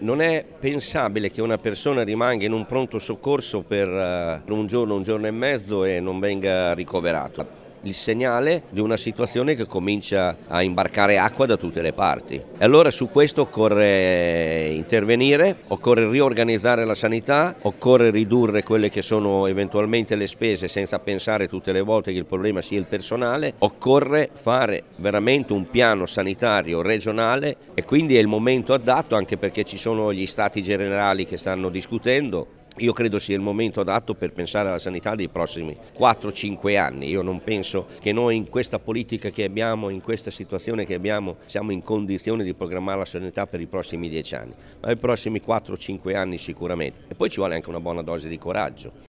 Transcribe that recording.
Non è pensabile che una persona rimanga in un pronto soccorso per un giorno e mezzo e non venga ricoverato. Il segnale di una situazione che comincia a imbarcare acqua da tutte le parti. E allora su questo occorre intervenire, occorre riorganizzare la sanità, occorre ridurre quelle che sono eventualmente le spese senza pensare tutte le volte che il problema sia il personale, occorre fare veramente un piano sanitario regionale e quindi è il momento adatto, anche perché ci sono gli stati generali che stanno discutendo. Io credo sia il momento adatto per pensare alla sanità dei prossimi 4-5 anni. Io non penso che noi in questa politica che abbiamo, in questa situazione che abbiamo, siamo in condizione di programmare la sanità per i prossimi 10 anni, ma i prossimi 4-5 anni sicuramente. E poi ci vuole anche una buona dose di coraggio.